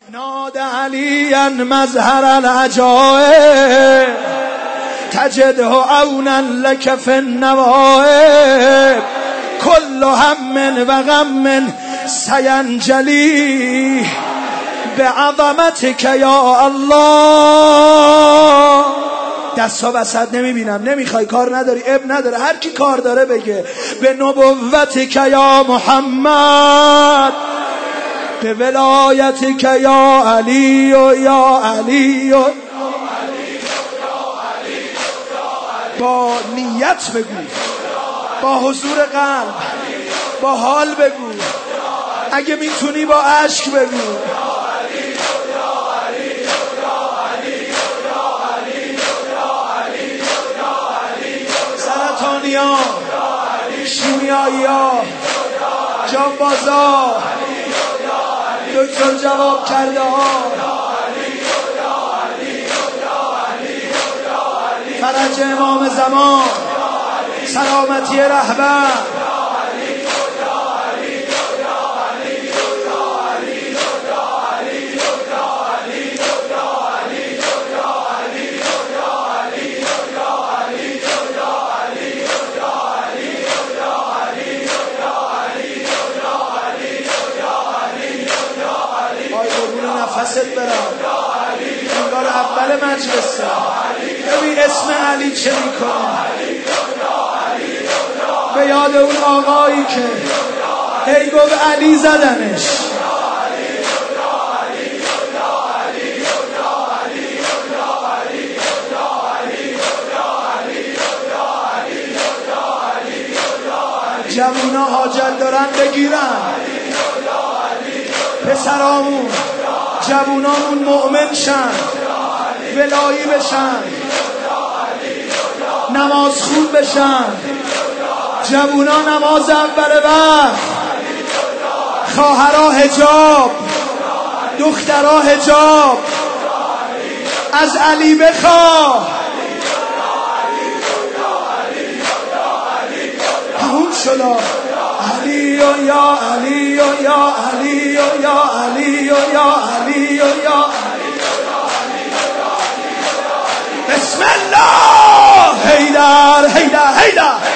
ناد عليا مظهر العجائب تجده عونا لك في النوائب كل هم و غم سینجلی بعظمتك یا الله. دستا وسط نمیبینم، نمیخوای، کار نداری، اب نداره، هر کی کار داره بگه. به نبوتک یا محمد، به ولایتک یا علی و یا علی و با نیت بگو، با حضور قلب، با حال بگو، اگه میتونی با عشق بگو. سرطانیا، شیمیایی‌ها، جانبازا، دکتر جواب کرده ها، فرج امام زمان، سلامتی رهبر، نفست برم انگار اول مجلسه. ببین اسم علی چه میکنه، به یاد اون آقایی که هی گفت علی زدنش. جوونا حاجت دارن بگیرن، پسرامون جوونامون مؤمن شن، ولایی بشن، نماز خون بشن. جوونا نماز اول وقت، خواهرها حجاب، دخترها حجاب. از علی بخواه. همون شدا علی و یا علی و یا علی و یا علی و یا علی و یا بسم الله. حیدر حیدر حیدر